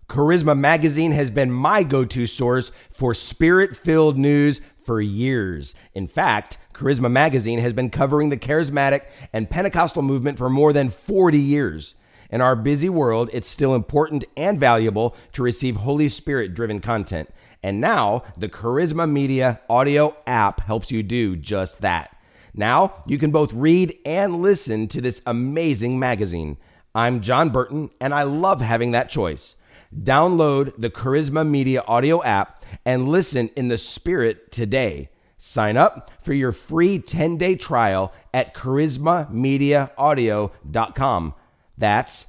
Charisma Magazine has been my go-to source for spirit-filled news for years. In fact, Charisma Magazine has been covering the charismatic and Pentecostal movement for more than 40 years. In our busy world, it's still important and valuable to receive Holy Spirit-driven content. And now, the Charisma Media audio app helps you do just that. Now, you can both read and listen to this amazing magazine. I'm John Burton, and I love having that choice. Download the Charisma Media audio app and listen in the Spirit today. Sign up for your free 10-day trial at charismamediaaudio.com. That's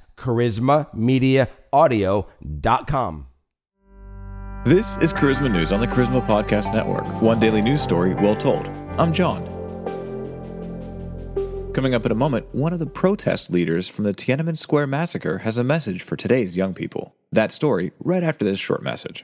charismamediaaudio.com. This is Charisma News on the Charisma Podcast Network. One daily news story well told. I'm John. Coming up in a moment, one of the protest leaders from the Tiananmen Square massacre has a message for today's young people. That story right after this short message.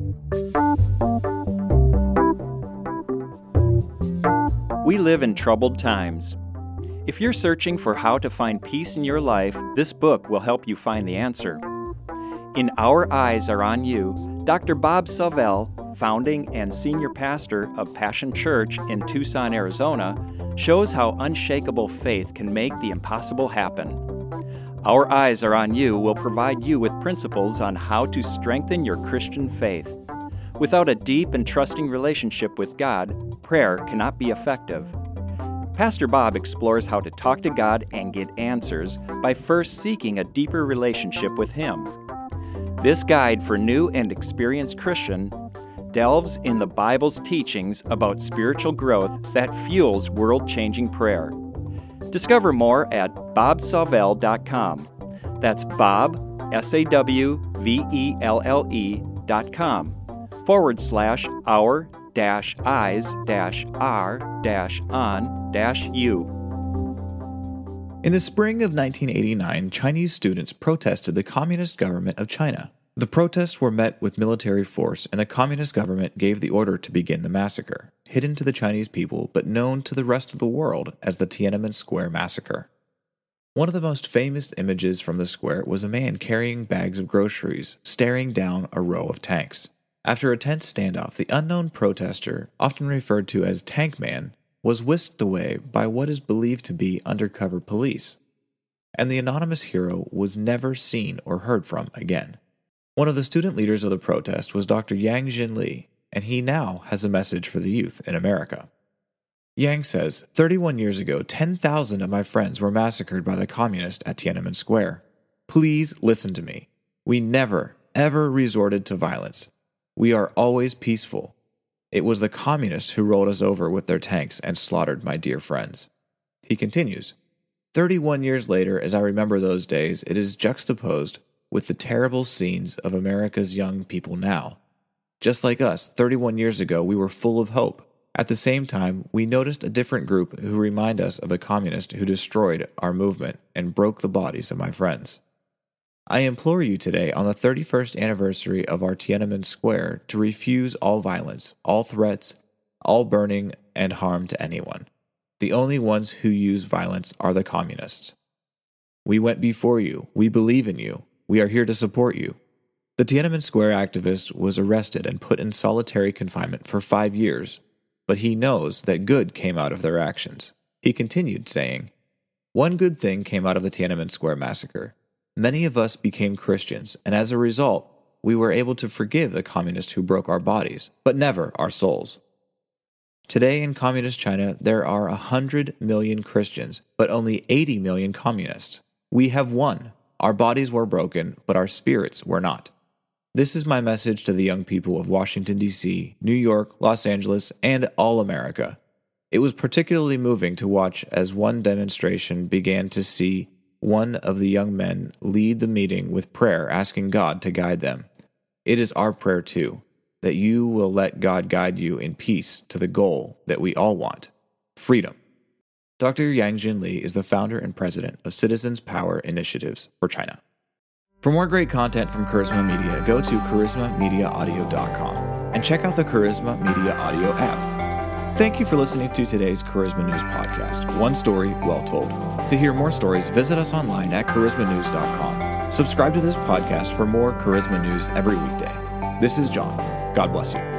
We live in troubled times. If you're searching for how to find peace in your life, this book will help you find the answer. In Our Eyes Are on You, Dr. Bob Savell, founding and senior pastor of Passion Church in Tucson, Arizona, shows how unshakable faith can make the impossible happen. Our Eyes Are on You will provide you with principles on how to strengthen your Christian faith. Without a deep and trusting relationship with God, prayer cannot be effective. Pastor Bob explores how to talk to God and get answers by first seeking a deeper relationship with Him. This guide for new and experienced Christian delves in the Bible's teachings about spiritual growth that fuels world-changing prayer. Discover more at bobsavell.com. That's Bob, SAWVELLE.com/our-eyes-are-on-you. In the spring of 1989, Chinese students protested the Communist government of China. The protests were met with military force, and the Communist government gave the order to begin the massacre, hidden to the Chinese people but known to the rest of the world as the Tiananmen Square Massacre. One of the most famous images from the square was a man carrying bags of groceries, staring down a row of tanks. After a tense standoff, the unknown protester, often referred to as Tank Man, was whisked away by what is believed to be undercover police, and the anonymous hero was never seen or heard from again. One of the student leaders of the protest was Dr. Yang Jinli, and he now has a message for the youth in America. Yang says, 31 years ago, 10,000 of my friends were massacred by the communists at Tiananmen Square. Please listen to me. We never, ever resorted to violence. We are always peaceful. It was the communists who rolled us over with their tanks and slaughtered my dear friends. He continues, 31 years later, as I remember those days, it is juxtaposed with the terrible scenes of America's young people now. Just like us, 31 years ago, we were full of hope. At the same time, we noticed a different group who remind us of the communists who destroyed our movement and broke the bodies of my friends. I implore you today, on the 31st anniversary of our Tiananmen Square, to refuse all violence, all threats, all burning and harm to anyone. The only ones who use violence are the communists. We went before you. We believe in you. We are here to support you. The Tiananmen Square activist was arrested and put in solitary confinement for 5 years, but he knows that good came out of their actions. He continued, saying, one good thing came out of the Tiananmen Square massacre. Many of us became Christians, and as a result, we were able to forgive the communists who broke our bodies, but never our souls. Today in Communist China, there are 100 million Christians, but only 80 million communists. We have won. Our bodies were broken, but our spirits were not. This is my message to the young people of Washington, D.C., New York, Los Angeles, and all America. It was particularly moving to watch as one demonstration began to see one of the young men lead the meeting with prayer, asking God to guide them. It is our prayer, too, that you will let God guide you in peace to the goal that we all want, freedom. Dr. Yang Jinli is the founder and president of Citizens Power Initiatives for China. For more great content from Charisma Media, go to charismamediaaudio.com and check out the Charisma Media Audio app. Thank you for listening to today's Charisma News podcast, one story well told. To hear more stories, visit us online at charismanews.com. Subscribe to this podcast for more Charisma news every weekday. This is John. God bless you.